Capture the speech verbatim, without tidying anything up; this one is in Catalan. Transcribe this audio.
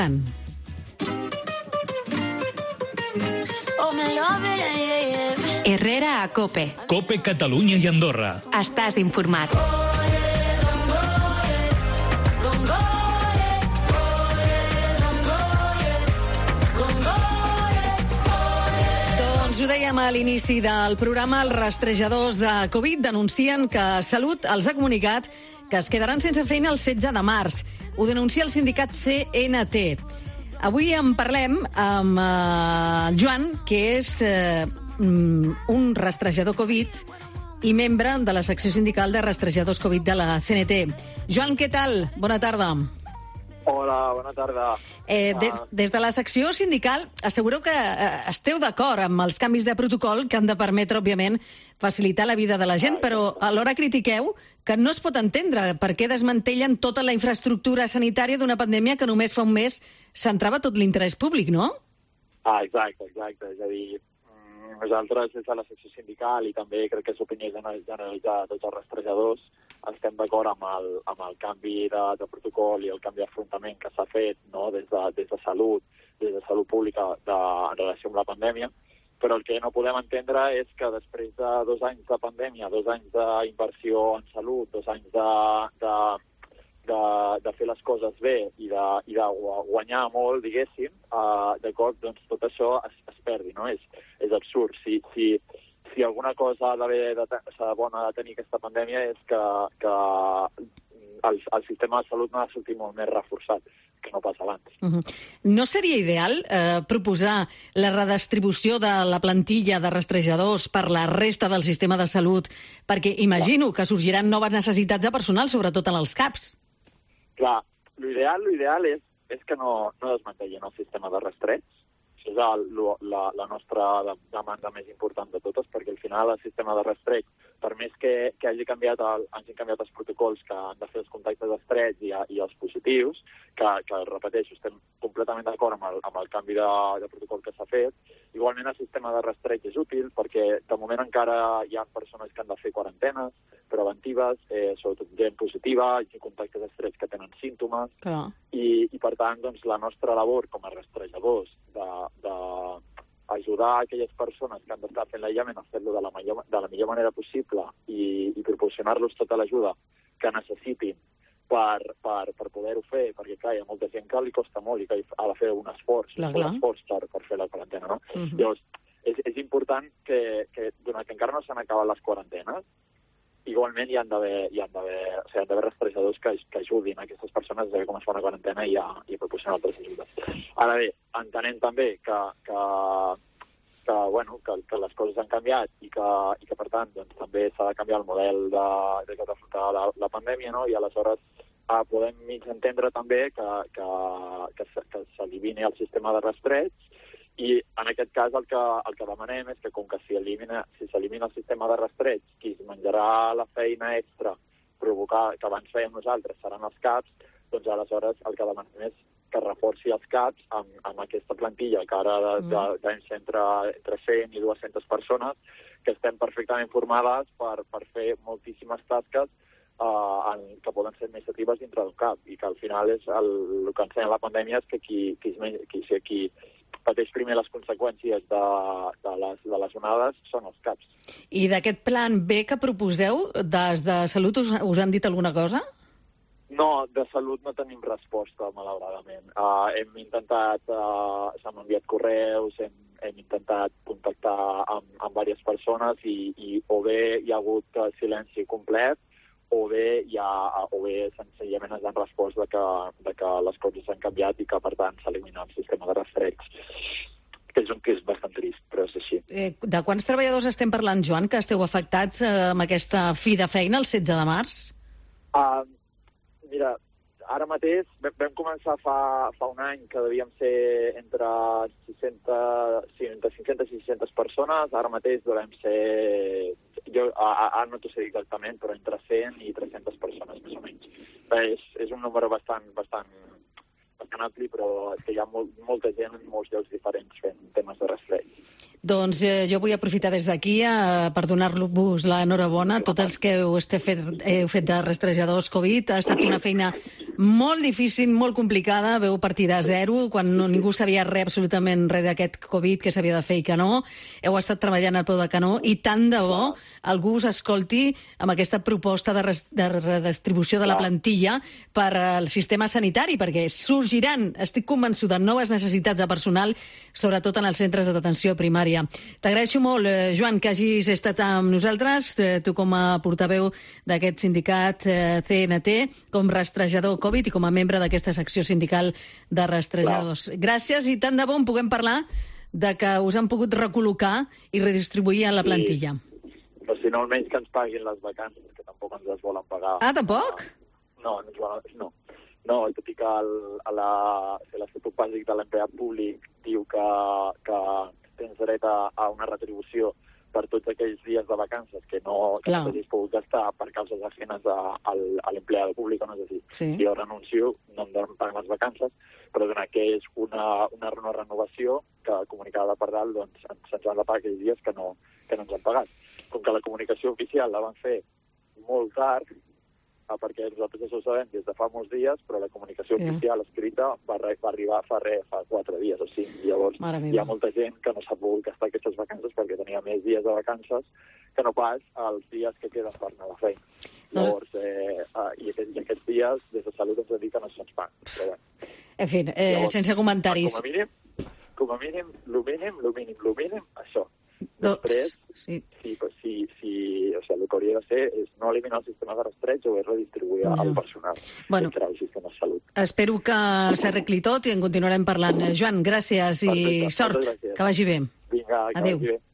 Herrera a COPE. COPE Catalunya i Andorra. Estàs informat. Ho dèiem a l'inici del programa, els rastrejadors de Covid denuncien que Salut els ha comunicat que es quedaran sense feina el setze de març. Ho denuncia el sindicat C N T. Avui en parlem amb eh, Joan, que és eh, un rastrejador Covid i membre de la secció sindical de rastrejadors Covid de la C N T. Joan, què tal? Bona tarda. Hola, bona tarda. Eh, des, des de la secció sindical assegureu que eh, esteu d'acord amb els canvis de protocol que han de permetre, òbviament, facilitar la vida de la gent, però alhora critiqueu que no es pot entendre per què desmantellen tota la infraestructura sanitària d'una pandèmia que només fa un mes centrava tot l'interès públic, no? Ah, exacte, exacte. És a dir, nosaltres des de la secció sindical i també crec que és opinió generalitzada de tots els rastrejadors estem d'acord amb, el, amb el canvi de, de protocol i el canvi d'afrontament que s'ha fet, no? des, de, des de salut, des de salut pública de, en relació amb la pandèmia, però el que no podem entendre és que després de dos anys de pandèmia, dos anys d'inversió en salut, dos anys de, de, de, de fer les coses bé i de, i de guanyar molt, diguéssim, uh, de cop doncs, tot això es, es perdi, no? És, és absurd. Si, si, si alguna cosa ha d'haver de, de bona de tenir aquesta pandèmia és que, que el, el sistema de salut no ha sortit molt més reforçat que no pas abans. Uh-huh. No seria ideal eh, proposar la redistribució de la plantilla de rastrejadors per la resta del sistema de salut? Perquè imagino que sorgiran noves necessitats de personal, sobretot en els CAPs. Clar, l'ideal, l'ideal és, és que no, no desmantellin el sistema de rastreig. Això és el, la, la nostra demanda més important de totes, perquè al final el sistema de rastreig, per més que, que hagi canviat el, hagin canviat els protocols que han de fer els contactes estrets i, i els positius, que, que repeteixo, estem completament d'acord amb, el, amb el canvi de, de protocol que s'ha fet, igualment el sistema de rastreig és útil perquè de moment encara hi ha persones que han de fer quarantenes preventives, eh, sobretot gent positiva i contactes estrets que tenen símptomes, Clar. i, i per tant doncs, la nostra labor com a rastrejadors de, de ajudar aquelles persones que han d'estar fent l'aïllament a fer-lo de, la millor, de la millor manera possible i, i proporcionar-los tota l'ajuda que necessitin per, per, per poder-ho fer, perquè clar, hi ha molta gent que li costa molt i que ha de fer un esforç, clar, un clar. esforç per, per fer la quarantena, no? Uh-huh. Llavors, és, és important que, que donat que encara no s'han acabat les quarantenes, igualment hi han d'haver hi han d'haver o sigui, han d'haver rastrejadors que, que ajudin a aquestes persones a saber com es fa una quarantena i a, i a proporcionar altres ajudes. Ara bé, entenem també que, que, que, bueno, que, que les coses han canviat i que, i que per tant doncs, també s'ha de canviar el model de, de que d'afrontar la, la pandèmia, no? I aleshores eh, podem mig entendre també que, que, que, que s'elimini el sistema de rastreig. I en aquest cas el que, el que demanem és que com que si s'elimina si s'elimina el sistema de rastreig, qui es menjarà la feina extra provocar, que abans fèiem nosaltres seran els CAPs, doncs aleshores el que demanem és que reforci els CAPs amb, amb aquesta plantilla que ara de, de, de, entre, entre cent i dues-centes persones que estem perfectament formades per, per fer moltíssimes tasques uh, en, que poden ser administratives dintre d'un CAP i que al final és el, el que ensenya la pandèmia és que qui, qui, qui, qui, qui pateix primer les conseqüències de, de, les, de les onades són els CAPs. I d'aquest plan B que proposeu, des de Salut us, us han dit alguna cosa? No, de Salut no tenim resposta, malauradament. Uh, hem intentat, uh, s'han enviat correus, hem, hem intentat contactar amb, amb diverses persones i, i o bé hi ha hagut silenci complet o bé, hi ha, o bé senzillament ens han respost de que, de que les coses s'han canviat i que, per tant, s'elimina el sistema de rastreig. Que és, un, que és bastant trist, però és així. Eh, de quants treballadors estem parlant, Joan, que esteu afectats eh, amb aquesta fi de feina el setze de març? Uh, mira, ara mateix vam començar fa, fa un any que devíem ser entre, seixanta, sí, entre cinc-centes i sis-centes persones, ara mateix devem ser... Jo ara no t'ho sé exactament, però entre cent i tres-centes persones, més o menys. És, és un número bastant, bastant, bastant ampli, però és que hi ha molt, molta gent en molts llocs diferents fent temes de rastreig. Doncs eh, jo vull aprofitar des d'aquí eh, per donar-vos l'enhorabona a tots els que heu, fet, heu fet de rastrejadors Covid. Ha estat una feina molt difícil, molt complicada, veu partir de zero, quan no, ningú sabia res, absolutament res d'aquest Covid, que s'havia de fer i que no. Heu estat treballant al peu de canó i tant de bo algú us escolti amb aquesta proposta de, res, de redistribució de la plantilla per al sistema sanitari, perquè sorgiran, estic convençuda, noves necessitats de personal, sobretot en els centres d'atenció primària. T'agraeixo molt, eh, Joan, que hagis estat amb nosaltres, eh, tu com a portaveu d'aquest sindicat eh, C N T, com rastrejador Covid i com a membre d'aquesta secció sindical de rastrejadors. Clar. Gràcies i tant de bon puguem parlar de que us han pogut recol·locar i redistribuir en la plantilla. Sí. Però si no, almenys que ens paguin les vacances, que tampoc ens les volen pagar. Ah, tampoc? No, no, ens volen, no. No, tot i que el, a la, l'Estatut Bàsic de l'Empleat Públic diu que, que tens dret a, a una retribució per tots aquells dies de vacances que no que no t'hagis pogut gastar per causes ajenes a, a, a l'empleado públic, no? És a dir, sí. Si jo renuncio, no em donen pagar les vacances, però donat que és una, una, una renovació que comunicada per dalt, doncs se'ns han de pagar aquells dies que no, que no ens han pagat. Com que la comunicació oficial la van fer molt tard, perquè nosaltres això ho sabem des de fa molts dies, però la comunicació yeah. oficial escrita va, re, va arribar fa res, fa quatre dies o cinc. Llavors hi ha molta gent que no s'ha pogut gastar aquestes vacances perquè tenia més dies de vacances que no pas els dies que queden per anar a la feina. No. Llavors, eh, eh, i, aquests, i aquests dies, des de Salut ens dediquen a se'ns paguen. Però bé. En fi, eh, llavors, sense comentaris. Com a mínim, com a mínim, lo mínim, lo mínim, lo mínim, això. Després, sí. Sí, pues, sí, sí, o sigui, el que hauria de ser és no eliminar el sistema de rastreig o és redistribuir no. el personal bueno, entre el sistema de salut. Espero que s'arregli tot i en continuarem parlant. Joan, gràcies i Perfecte. Sort. Gràcies. Que vagi bé. Vinga, que Adéu. vagi bé.